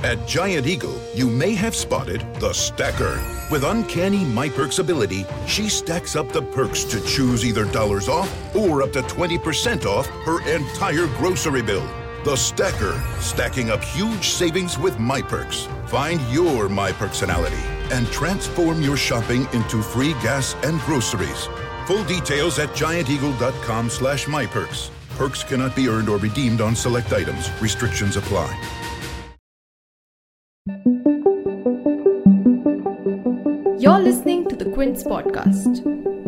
At Giant Eagle, you may have spotted the stacker. With uncanny MyPerks ability, she stacks up the perks to choose either dollars off or up to 20% off her entire grocery bill. The stacker, stacking up huge savings with MyPerks. Find your MyPerksonality and transform your shopping into free gas and groceries. Full details at gianteagle.com/myperks. Perks cannot be earned or redeemed on select items. Restrictions apply. You're listening to the Quince podcast.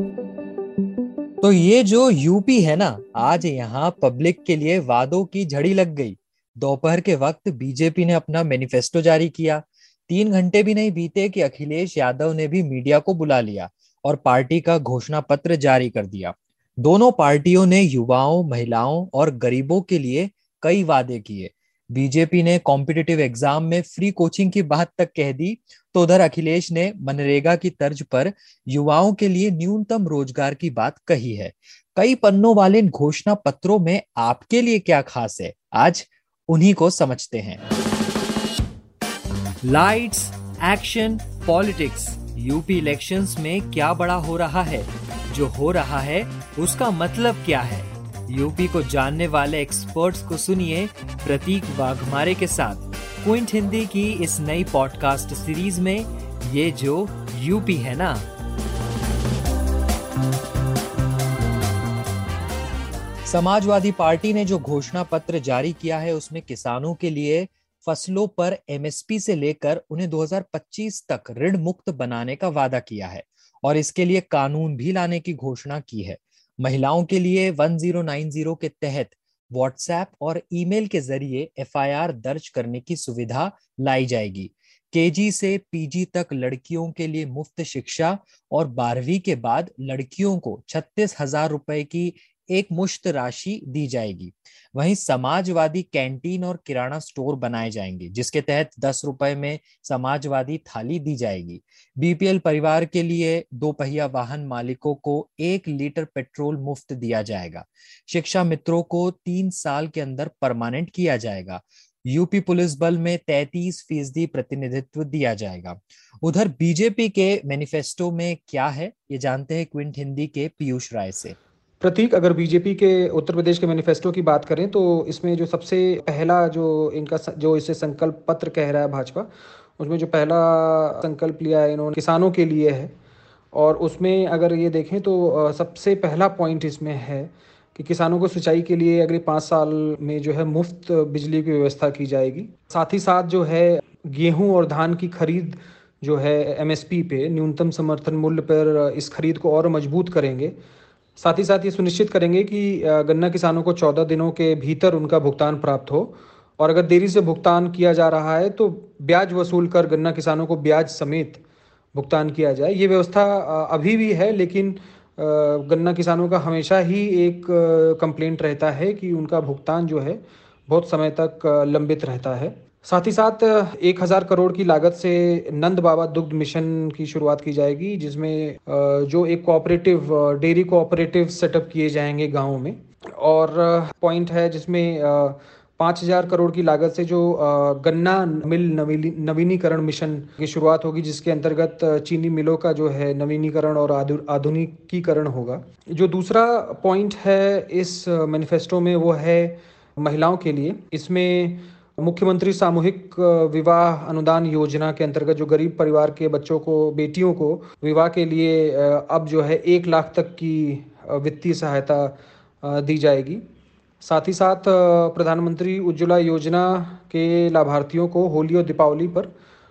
तो ये जो UP है ना, आज यहाँ public के लिए वादों की झड़ी लग गई। दोपहर के वक्त बीजेपी ने अपना मैनिफेस्टो जारी किया। 3 घंटे भी नहीं बीते कि अखिलेश यादव ने भी मीडिया को बुला लिया और पार्टी का घोषणा पत्र जारी कर दिया। दोनों पार्टियों ने युवाओं, महिलाओं और गरीबों के लिए कई वादे किए। बीजेपी ने कॉम्पिटिटिव एग्जाम में फ्री कोचिंग की बात तक कह दी, तो उधर अखिलेश ने मनरेगा की तर्ज पर युवाओं के लिए न्यूनतम रोजगार की बात कही है। कई पन्नों वाले इन घोषणा पत्रों में आपके लिए क्या खास है, आज उन्हीं को समझते हैं। Lights, action, politics. UP elections में क्या बड़ा हो रहा है, जो हो रहा है उसका मतलब क्या है? यूपी को जानने वाले एक्सपर्ट्स को सुनिए प्रतीक वाघमारे के साथ क्विंट हिंदी की इस नई पॉडकास्ट सीरीज में ये जो यूपी है ना। समाजवादी पार्टी ने जो घोषणा पत्र जारी किया है उसमें किसानों के लिए फसलों पर एमएसपी से लेकर उन्हें 2025 तक ऋण मुक्त बनाने का वादा किया है और इसके लिए कानून भी लाने की घोषणा की है। महिलाओं के लिए 1090 के तहत व्हाट्सएप और ईमेल के जरिए एफआईआर दर्ज करने की सुविधा लाई जाएगी। केजी से पीजी तक लड़कियों के लिए मुफ्त शिक्षा और 12वीं के बाद लड़कियों को 36,000 रुपए की एक मुश्त राशि दी जाएगी। वहीं समाजवादी कैंटीन और किराना स्टोर बनाए जाएंगे, जिसके तहत 10 रुपए में समाजवादी थाली दी जाएगी। बीपीएल परिवार के लिए 2 पहिया वाहन मालिकों को 1 लीटर पेट्रोल मुफ्त दिया जाएगा। शिक्षा मित्रों को 3 साल के अंदर परमानेंट किया जाएगा। यूपी पुलिस बल में 33% प्रतिनिधित्व दिया जाएगा। उधर बीजेपी के मैनिफेस्टो में क्या है, ये जानते हैं क्विंट हिंदी के पीयूष राय से। प्रतीक, अगर बीजेपी के उत्तर प्रदेश के मैनिफेस्टो की बात करें तो इसमें जो सबसे पहला जो इसे संकल्प पत्र कह रहा है भाजपा, उसमें जो पहला संकल्प लिया है इन्होंने किसानों के लिए है। और उसमें अगर ये देखें तो सबसे पहला पॉइंट इसमें है कि किसानों को सिंचाई के लिए अगले 5 साल में जो है मुफ्त बिजली की व्यवस्था की जाएगी। साथ ही साथ जो है गेहूँ और धान की खरीद जो है एमएसपी पे, न्यूनतम समर्थन मूल्य पर, इस खरीद को और मजबूत करेंगे। साथ ही साथ ये सुनिश्चित करेंगे कि गन्ना किसानों को 14 दिनों के भीतर उनका भुगतान प्राप्त हो और अगर देरी से भुगतान किया जा रहा है तो ब्याज वसूल कर गन्ना किसानों को ब्याज समेत भुगतान किया जाए। ये व्यवस्था अभी भी है, लेकिन गन्ना किसानों का हमेशा ही एक कंप्लेंट रहता है कि उनका भुगतान जो है बहुत समय तक लंबित रहता है। साथ ही साथ 1,000 करोड़ की लागत से नंद बाबा दुग्ध मिशन की शुरुआत की जाएगी, जिसमें जो एक कोऑपरेटिव डेयरी कोऑपरेटिव सेटअप किए जाएंगे गाँव में। और पॉइंट है जिसमें 5,000 करोड़ की लागत से जो गन्ना मिल नवीनीकरण मिशन की शुरुआत होगी, जिसके अंतर्गत चीनी मिलों का जो है नवीनीकरण और आधुनिकीकरण होगा। जो दूसरा पॉइंट है इस मैनिफेस्टो में वो है महिलाओं के लिए। इसमें मुख्यमंत्री सामूहिक विवाह अनुदान योजना के अंतर्गत जो गरीब परिवार के बच्चों को, बेटियों को विवाह के लिए अब जो है 1 लाख तक की वित्तीय सहायता दी जाएगी। साथ ही साथ प्रधानमंत्री उज्ज्वला योजना के लाभार्थियों को होली और दीपावली पर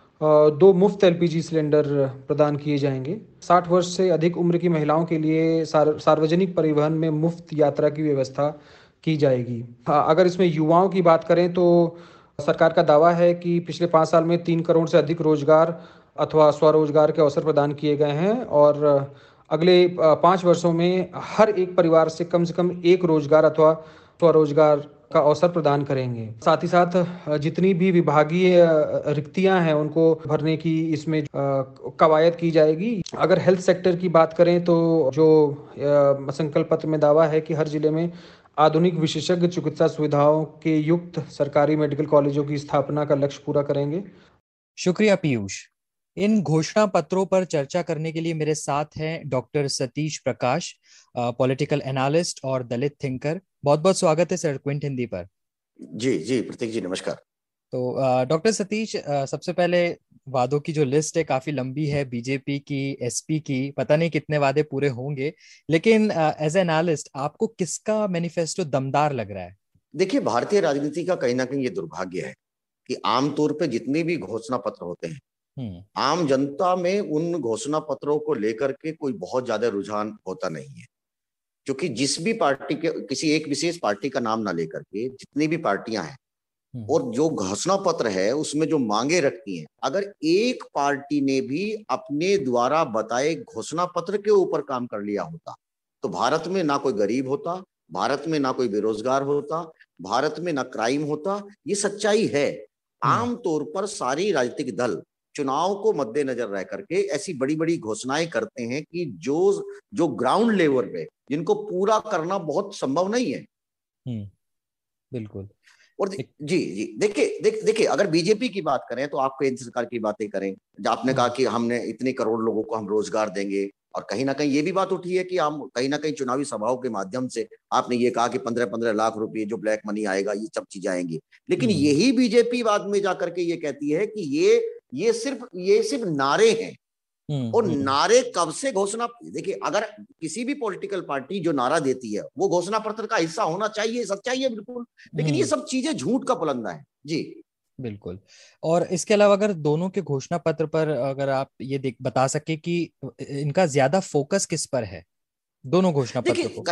2 मुफ्त एलपीजी सिलेंडर प्रदान किए जाएंगे। 60 वर्ष से अधिक उम्र की महिलाओं के लिए सार्वजनिक परिवहन में मुफ्त यात्रा की व्यवस्था की जाएगी। अगर इसमें युवाओं की बात करें तो सरकार का दावा है कि पिछले 5 साल में 3 करोड़ से अधिक रोजगार अथवा स्वरोजगार के अवसर प्रदान किए गए हैं और अगले 5 वर्षों में हर एक परिवार से कम 1 रोजगार अथवा स्वरोजगार का अवसर प्रदान करेंगे। साथ ही साथ जितनी भी विभागीय रिक्तियां हैं उनको भरने की इसमें कवायद की जाएगी। अगर हेल्थ सेक्टर की बात करें तो जो संकल्प पत्र में दावा है कि हर जिले में आधुनिक विशेषज्ञ चिकित्सा सुविधाओं के युक्त सरकारी मेडिकल कॉलेजों की स्थापना का लक्ष्य पूरा करेंगे। शुक्रिया पीयूष। इन घोषणा पत्रों पर चर्चा करने के लिए मेरे साथ हैं doctor Satish Prakash, political analyst और दलित थिंकर। बहुत बहुत स्वागत है सर क्विंट हिंदी पर। जी जी प्रतीक जी, नमस्कार। तो डॉक्टर सतीश, सबसे पहले वादों की जो लिस्ट है काफी लंबी है, बीजेपी की, एसपी की, पता नहीं कितने वादे पूरे होंगे, लेकिन एज एनालिस्ट आपको किसका मैनिफेस्टो दमदार लग रहा है? देखिए, भारतीय राजनीति का कहीं ना कहीं ये दुर्भाग्य है कि आमतौर पे जितने भी घोषणा पत्र होते हैं, आम जनता में उन घोषणा पत्रों को लेकर के कोई बहुत ज्यादा रुझान होता नहीं है, क्योंकि जिस भी पार्टी के, किसी एक विशेष पार्टी का नाम ना लेकर के जितनी भी पार्टियां हैं और जो घोषणा पत्र है उसमें जो मांगे रखती हैं, अगर एक पार्टी ने भी अपने द्वारा बताए घोषणा पत्र के ऊपर काम कर लिया होता तो भारत में ना कोई गरीब होता, भारत में ना कोई बेरोजगार होता, भारत में ना क्राइम होता। ये सच्चाई है। आमतौर पर सारी राजनीतिक दल चुनाव को मद्देनजर रह करके ऐसी बड़ी बड़ी घोषणाएं करते हैं कि जो ग्राउंड लेवल पे जिनको पूरा करना बहुत संभव नहीं है। बिल्कुल। और जी जी देखिए अगर बीजेपी की बात करें तो आप केंद्र सरकार की बातें करें, जब आपने कहा कि हमने इतने करोड़ लोगों को हम रोजगार देंगे, और कहीं ना कहीं ये भी बात उठी है कि हम कहीं ना कहीं चुनावी सभाओं के माध्यम से आपने ये कहा कि 15-15 लाख रुपए जो ब्लैक मनी आएगा, ये सब चीजें आएंगी। लेकिन यही बीजेपी बाद में जाकर के ये कहती है कि ये सिर्फ नारे हैं। और नारे कब से घोषणा, देखिए अगर किसी भी पॉलिटिकल पार्टी जो नारा देती है वो घोषणा पत्र का हिस्सा होना चाहिए, सच्चाई है बिल्कुल, लेकिन ये सब चीजें झूठ का पुलंदा है। जी बिल्कुल। और इसके अलावा अगर दोनों के घोषणा पत्र पर अगर आप ये बता सके कि इनका ज्यादा फोकस किस पर है, दोनों घोषणा पत्र को?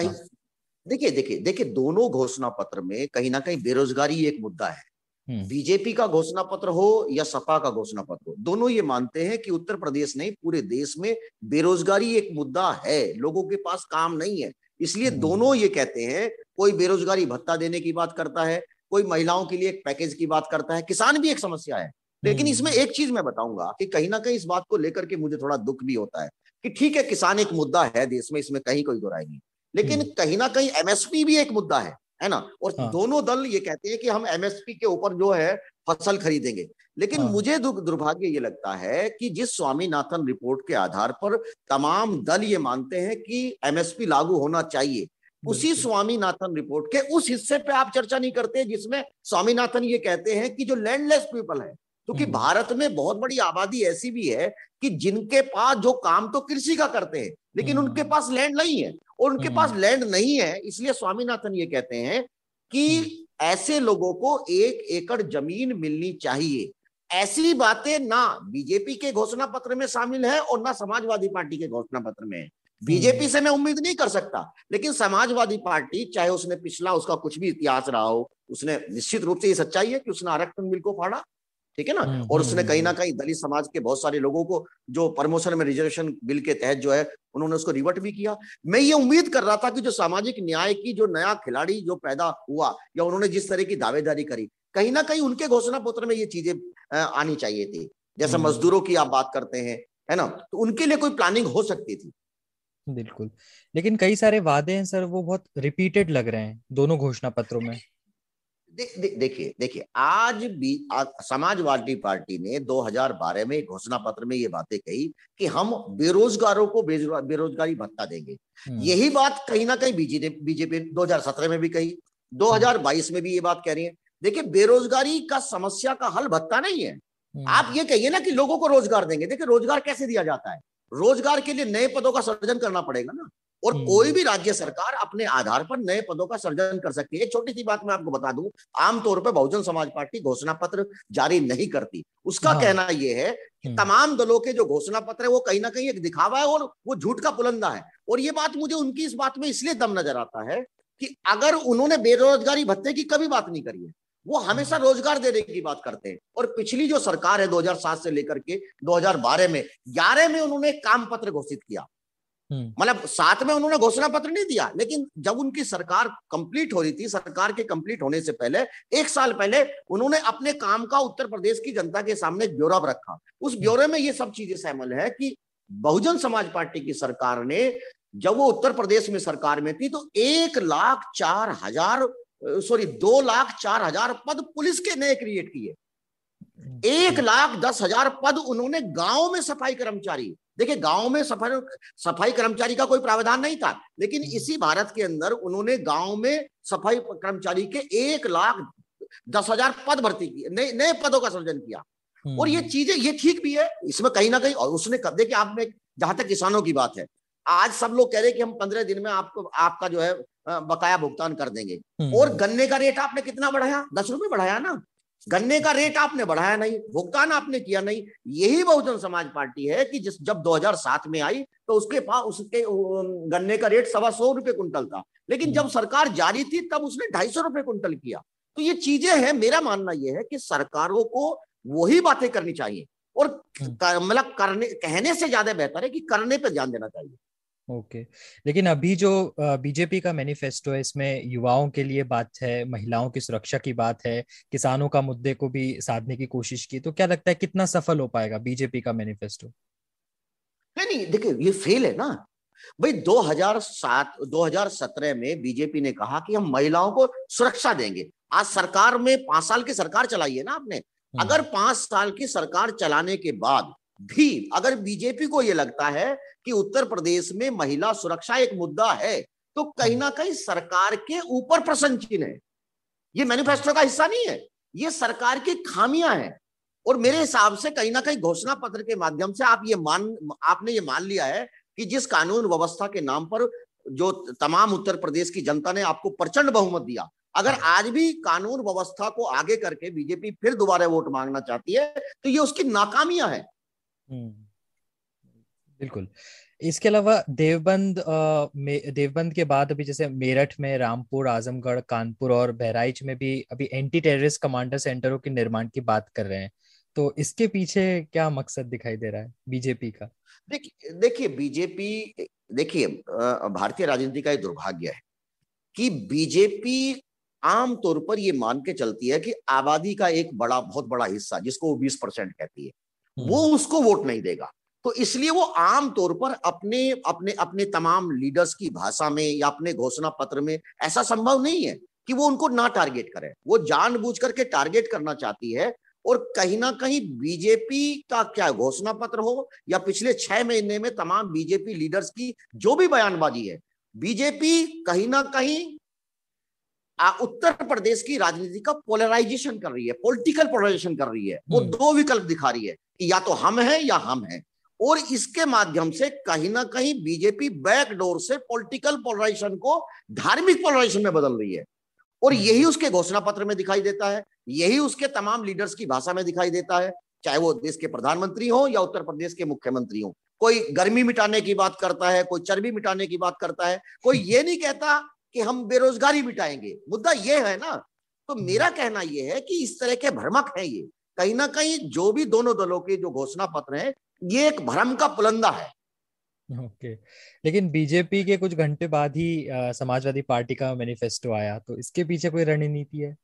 देखिए दोनों घोषणा पत्र में कहीं ना कहीं बेरोजगारी एक मुद्दा है। बीजेपी का घोषणा पत्र हो या सपा का घोषणा पत्र हो, दोनों ये मानते हैं कि उत्तर प्रदेश नहीं पूरे देश में बेरोजगारी एक मुद्दा है, लोगों के पास काम नहीं है। इसलिए दोनों ये कहते हैं, कोई बेरोजगारी भत्ता देने की बात करता है, कोई महिलाओं के लिए एक पैकेज की बात करता है, किसान भी एक समस्या है। लेकिन इसमें एक चीज मैं बताऊंगा कि कहीं ना कहीं इस बात को लेकर के मुझे थोड़ा दुख भी होता है कि ठीक है, किसान एक मुद्दा है देश में, इसमें कहीं कोई दुराई नहीं, लेकिन कहीं ना कहीं एमएसपी भी एक मुद्दा है ना। और दोनों दल ये कहते हैं कि हम एमएसपी के ऊपर जो है फसल खरीदेंगे। लेकिन मुझे दुर्भाग्य ये लगता है कि जिस स्वामीनाथन रिपोर्ट के आधार पर तमाम दल ये मानते हैं कि एमएसपी लागू होना चाहिए, उसी स्वामीनाथन रिपोर्ट के उस हिस्से पे आप चर्चा नहीं करते जिसमें स्वामीनाथन ये कहते हैं कि जो लैंडलेस पीपल है, क्योंकि भारत में बहुत बड़ी आबादी ऐसी भी है कि जिनके पास जो काम तो कृषि का करते हैं लेकिन उनके पास लैंड नहीं है, और उनके पास लैंड नहीं है, इसलिए स्वामीनाथन ये कहते हैं कि ऐसे लोगों को 1 एकड़ जमीन मिलनी चाहिए। ऐसी बातें ना बीजेपी के घोषणा पत्र में शामिल है और ना समाजवादी पार्टी के घोषणा पत्र में है। बीजेपी से मैं उम्मीद नहीं कर सकता, लेकिन समाजवादी पार्टी, चाहे उसने पिछला उसका कुछ भी इतिहास रहा हो, उसने निश्चित रूप से ये सच्चाई है कि उसने आरक्षण बिल को फाड़ा, ठीक है ना, और उसने कहीं ना कहीं दलित समाज के बहुत सारे लोगों को जो प्रमोशन में रिजर्वेशन बिल के तहत जो है उन्होंने उसको रिवर्ट भी किया। मैं ये उम्मीद कर रहा था कि जो सामाजिक न्याय की जो नया खिलाड़ी जो पैदा हुआ या उन्होंने जिस तरह की दावेदारी करी, कहीं ना कहीं उनके घोषणा पत्र में ये चीजें आनी चाहिए थी। जैसे मजदूरों की आप बात करते हैं, है ना, तो उनके लिए कोई प्लानिंग हो सकती थी। बिल्कुल। लेकिन कई सारे वादे हैं सर, वो बहुत रिपीटेड लग रहे हैं दोनों घोषणा पत्रों में। देखिए आज भी समाजवादी पार्टी ने 2012 में घोषणा पत्र में ये बातें कही कि हम बेरोजगारों को बेरोजगारी भत्ता देंगे। यही बात कहीं ना कहीं बीजेपी 2017 में भी कही, 2022 में भी ये बात कह रही है। देखिए, बेरोजगारी का समस्या का हल भत्ता नहीं है। आप ये कहिए ना कि लोगों को रोजगार देंगे। देखिए, रोजगार कैसे दिया जाता है? रोजगार के लिए नए पदों का सृजन करना पड़ेगा ना, और कोई भी राज्य सरकार अपने आधार पर नए पदों का सृजन कर सकती है। एक छोटी सी बात मैं आपको बता दूं, आमतौर पर बहुजन समाज पार्टी घोषणा पत्र जारी नहीं करती। उसका कहना यह है कि तमाम दलों के जो घोषणा पत्र है वो कहीं ना कहीं एक दिखावा है और वो झूठ का पुलंदा है। और ये बात मुझे उनकी इस बात में इसलिए दम नजर आता है कि अगर उन्होंने बेरोजगारी भत्ते की कभी बात नहीं करी है, वो हमेशा रोजगार देने की बात करते हैं। और पिछली जो सरकार है 2007 से लेकर के 2012 में 11 में उन्होंने काम पत्र घोषित किया, मतलब 7 में उन्होंने घोषणा पत्र नहीं दिया, लेकिन जब उनकी सरकार कंप्लीट हो रही थी, सरकार के कंप्लीट होने से पहले 1 साल पहले उन्होंने अपने काम का उत्तर प्रदेश की जनता के सामने ब्यौरा रखा। उस ब्यौरे में ये सब चीजें शामिल है कि बहुजन समाज पार्टी की सरकार ने जब वो उत्तर प्रदेश में सरकार में थी तो 2,04,000 पद पुलिस के नए क्रिएट किए। 1,10,000 पद उन्होंने गांव में सफाई कर्मचारी, देखिए गांव में सफाई कर्मचारी का कोई प्रावधान नहीं था, लेकिन इसी भारत के अंदर उन्होंने गांव में सफाई कर्मचारी के 1,10,000 पद भर्ती किए, नए पदों का सृजन किया। और ये चीजें ये ठीक भी है, इसमें कहीं ना कहीं, और उसने देखिए आप में, जहां तक किसानों की बात है, आज सब लोग कह रहे हैं कि हम 15 दिन में आपका जो है बकाया भुगतान कर देंगे। और गन्ने का रेट आपने कितना बढ़ाया? 10 रुपए बढ़ाया ना। गन्ने का रेट आपने बढ़ाया नहीं, भुगतान आपने किया नहीं। यही बहुजन समाज पार्टी है कि जब 2007 में आई तो उसके गन्ने का रेट 125 रुपए कुंटल था, लेकिन जब सरकार जारी थी तब उसने 250 रुपए कुंटल किया। तो ये चीजें हैं। मेरा मानना यह है कि सरकारों को वही बातें करनी चाहिए, और मतलब कहने से ज्यादा बेहतर है कि करने पर ध्यान देना चाहिए। ओके लेकिन अभी जो बीजेपी का मैनिफेस्टो है, इसमें युवाओं के लिए बात है, महिलाओं की सुरक्षा की बात है, किसानों का मुद्दे को भी साधने की कोशिश की, तो क्या लगता है कितना सफल हो पाएगा बीजेपी का मैनिफेस्टो? नहीं, देखिए ये फेल है ना भाई। 2017 में बीजेपी ने कहा कि हम महिलाओं को सुरक्षा देंगे। आज सरकार में 5 साल की सरकार चलाई है ना आपने। अगर 5 साल की सरकार चलाने के बाद भी अगर बीजेपी को यह लगता है कि उत्तर प्रदेश में महिला सुरक्षा एक मुद्दा है, तो कहीं ना कहीं सरकार के ऊपर प्रश्न चिन्ह है। ये मैनिफेस्टो का हिस्सा नहीं है, ये सरकार की खामियां हैं। और मेरे हिसाब से कहीं ना कहीं घोषणा पत्र के माध्यम से आपने ये मान लिया है कि जिस कानून व्यवस्था के नाम पर जो तमाम उत्तर प्रदेश की जनता ने आपको प्रचंड बहुमत दिया, अगर आज भी कानून व्यवस्था को आगे करके बीजेपी फिर दोबारा वोट मांगना चाहती है तो ये उसकी नाकामियां है। बिल्कुल। इसके अलावा देवबंद के बाद अभी जैसे मेरठ में, रामपुर, आजमगढ़, कानपुर और बहराइच में भी अभी एंटी टेररिस्ट कमांडर सेंटरों के निर्माण की बात कर रहे हैं, तो इसके पीछे क्या मकसद दिखाई दे रहा है बीजेपी का? देखिए बीजेपी, देखिए भारतीय राजनीति का एक दुर्भाग्य है कि बीजेपी आमतौर पर ये मान के चलती है कि आबादी का एक बहुत बड़ा हिस्सा, जिसको वो 20% कहती है, वो उसको वोट नहीं देगा। तो इसलिए वो आम तौर पर अपने तमाम लीडर्स की भाषा में या अपने घोषणा पत्र में ऐसा संभव नहीं है कि वो उनको ना टारगेट करे। वो जानबूझ करके टारगेट करना चाहती है। और कहीं ना कहीं बीजेपी का क्या घोषणा पत्र हो या पिछले 6 महीने में तमाम बीजेपी लीडर्स की जो भी बयानबाजी है, बीजेपी कहीं ना कहीं उत्तर प्रदेश की राजनीति का पोलराइजेशन कर रही है, पॉलिटिकल पोलराइजेशन कर रही है। वो 2 विकल्प दिखा रही है कि या तो हम हैं या हम हैं। और इसके माध्यम से कहीं ना कहीं बीजेपी बैकडोर से पॉलिटिकल पोलराइजेशन को धार्मिक पोलराइजेशन में बदल रही है। और यही उसके घोषणा पत्र में दिखाई देता है, यही उसके तमाम लीडर्स की भाषा में दिखाई देता है, चाहे वो देश के प्रधानमंत्री हो या उत्तर प्रदेश के मुख्यमंत्री हो। कोई गर्मी मिटाने की बात करता है, कोई चर्बी मिटाने की बात करता है, कोई ये नहीं कहता कि हम बेरोजगारी मिटाएंगे। मुद्दा ये है ना। तो मेरा कहना यह है कि इस तरह के भ्रमक हैं ये, कहीं ना कहीं जो भी दोनों दलों के जो घोषणा पत्र है, ये एक भ्रम का पुलंदा है। ओके लेकिन बीजेपी के कुछ घंटे बाद ही समाजवादी पार्टी का मैनिफेस्टो आया, तो इसके पीछे कोई रणनीति है?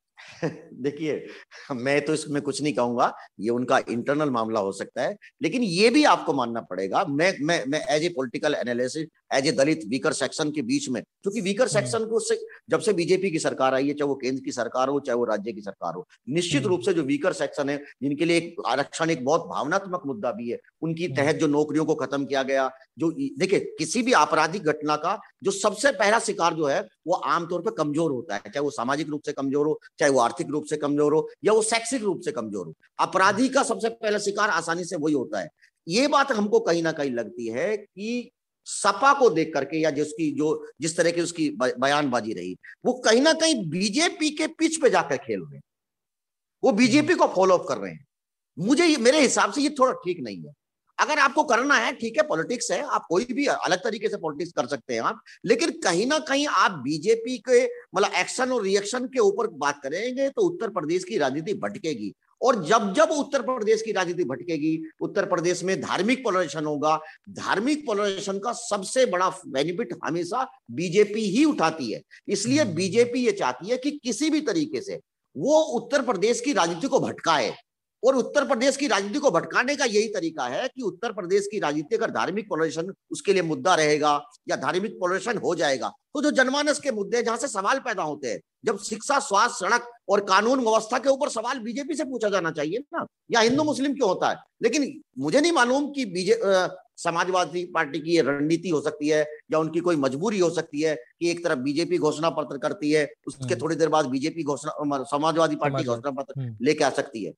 देखिए मैं तो इसमें कुछ नहीं कहूंगा, ये उनका इंटरनल मामला हो सकता है, लेकिन ये भी आपको मानना पड़ेगा। मैं as a political analysis, as a Dalit weaker section के बीच में, क्योंकि वीकर सेक्शन को जब से बीजेपी की सरकार आई है, चाहे वो केंद्र की सरकार हो चाहे वो राज्य की सरकार हो, निश्चित रूप से जो वीकर सेक्शन है, जिनके लिए आरक्षण एक बहुत भावनात्मक मुद्दा भी है, उनकी तहत जो नौकरियों को खत्म किया गया, जो देखिए किसी भी आपराधिक घटना का जो सबसे पहला शिकार जो है वो आमतौर पर कमजोर होता है, चाहे वो सामाजिक रूप से कमजोर हो, चाहे वो आर्थिक रूप से कमजोर हो या वो शैक्षिक रूप से कमजोर हो। अपराधी का सबसे पहला शिकार आसानी से वही होता है। ये बात हमको कहीं ना कहीं लगती है कि सपा को देख करके या जिस तरह की उसकी बयानबाजी रही, वो कहीं ना कहीं बीजेपी के पिच पे जाकर खेल रहे हैं, वो बीजेपी को फॉलो अप कर रहे हैं। मेरे हिसाब से ये थोड़ा ठीक नहीं है। अगर आपको करना है ठीक है, पॉलिटिक्स है, आप कोई भी अलग तरीके से पॉलिटिक्स कर सकते हैं आप, लेकिन कहीं ना कहीं आप बीजेपी के मतलब एक्शन और रिएक्शन के ऊपर बात करेंगे तो उत्तर प्रदेश की राजनीति भटकेगी। और जब उत्तर प्रदेश की राजनीति भटकेगी, उत्तर प्रदेश में धार्मिक पोलराइजेशन होगा। धार्मिक पोलराइजेशन का सबसे बड़ा बेनिफिट हमेशा बीजेपी ही उठाती है। इसलिए बीजेपी ये चाहती है कि किसी भी तरीके से वो उत्तर प्रदेश की राजनीति को भटकाए और उत्तर प्रदेश की राजनीति को भटकाने का यही तरीका है कि उत्तर प्रदेश की राजनीति अगर धार्मिक पोलराइजेशन उसके लिए मुद्दा रहेगा या धार्मिक पोलराइजेशन हो जाएगा, तो जो जनमानस के मुद्दे जहां से सवाल पैदा होते हैं, जब शिक्षा, स्वास्थ्य, सड़क और कानून व्यवस्था के ऊपर सवाल बीजेपी से पूछा जाना चाहिए ना, या हिंदू मुस्लिम क्यों होता है। लेकिन मुझे नहीं मालूम कि समाजवादी पार्टी की ये रणनीति हो सकती है या उनकी कोई मजबूरी हो सकती है कि एक तरफ बीजेपी घोषणा पत्र करती है, उसके थोड़ी देर बाद बीजेपी समाजवादी पार्टी घोषणा पत्र लेके आ सकती है।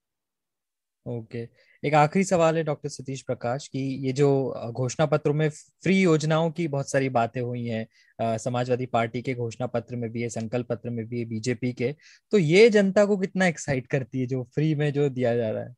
ओके, एक आखिरी सवाल है डॉक्टर सतीश प्रकाश कि ये जो घोषणा पत्रों में फ्री योजनाओं की बहुत सारी बातें हुई हैं, समाजवादी पार्टी के घोषणा पत्र में भी है, संकल्प पत्र में भी है, बीजेपी के, तो ये जनता को कितना एक्साइट करती है जो फ्री में जो दिया जा रहा है?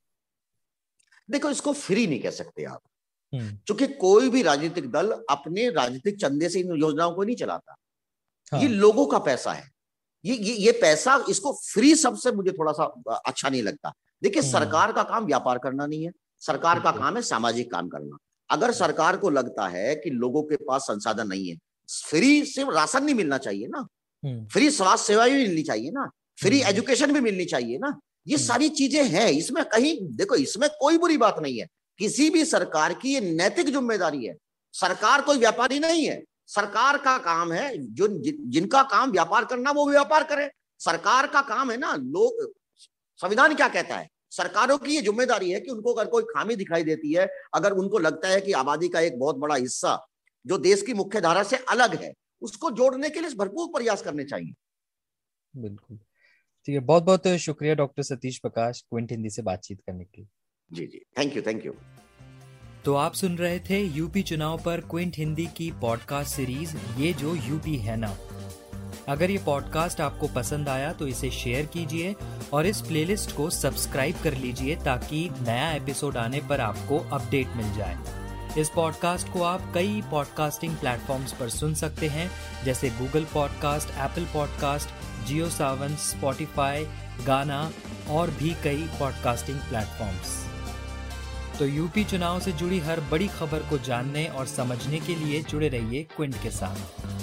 देखो, इसको फ्री नहीं कह सकते आप, क्योंकि कोई भी राजनीतिक दल अपने राजनीतिक चंदे से इन योजनाओं को नहीं चलाता। हाँ। ये लोगों का पैसा है, ये पैसा, इसको फ्री सबसे मुझे थोड़ा सा अच्छा नहीं लगता। देखिए, सरकार का काम व्यापार करना नहीं है, सरकार का काम है सामाजिक काम करना। अगर सरकार को लगता है कि लोगों के पास संसाधन नहीं है, फ्री सिर्फ राशन नहीं मिलना चाहिए ना, फ्री स्वास्थ्य सेवाएं भी मिलनी चाहिए ना, फ्री एजुकेशन भी मिलनी चाहिए ना, ये सारी चीजें हैं। इसमें कहीं देखो, इसमें कोई बुरी बात नहीं है। किसी भी सरकार की ये नैतिक जिम्मेदारी है। सरकार कोई व्यापारी नहीं है, सरकार का काम है, जो जिनका काम व्यापार करना वो व्यापार करे। सरकार का काम है ना, लोग, संविधान क्या कहता है, सरकारों की ये जिम्मेदारी है कि उनको अगर कोई खामी दिखाई देती है, अगर उनको लगता है कि आबादी का एक बहुत बड़ा हिस्सा जो देश की मुख्य धारा से अलग है, उसको जोड़ने के लिए भरपूर प्रयास करने चाहिए। बिल्कुल, ठीक है, बहुत बहुत शुक्रिया डॉक्टर सतीश प्रकाश, क्विंट हिंदी से बातचीत करने के लिए। जी, थैंक यू। तो आप सुन रहे थे यूपी चुनाव पर क्विंट हिंदी की पॉडकास्ट सीरीज ये जो यूपी है ना। अगर ये पॉडकास्ट आपको पसंद आया तो इसे शेयर कीजिए और इस प्लेलिस्ट को सब्सक्राइब कर लीजिए ताकि नया एपिसोड आने पर आपको अपडेट मिल जाए। इस पॉडकास्ट को आप कई पॉडकास्टिंग प्लेटफॉर्म्स पर सुन सकते हैं, जैसे Google podcast, Apple podcast, Jio Saavn, Spotify, Gaana और भी कई पॉडकास्टिंग प्लेटफॉर्म्स। तो यूपी चुनाव से जुड़ी हर बड़ी खबर को जानने और समझने के लिए जुड़े रहिए क्विंट के साथ।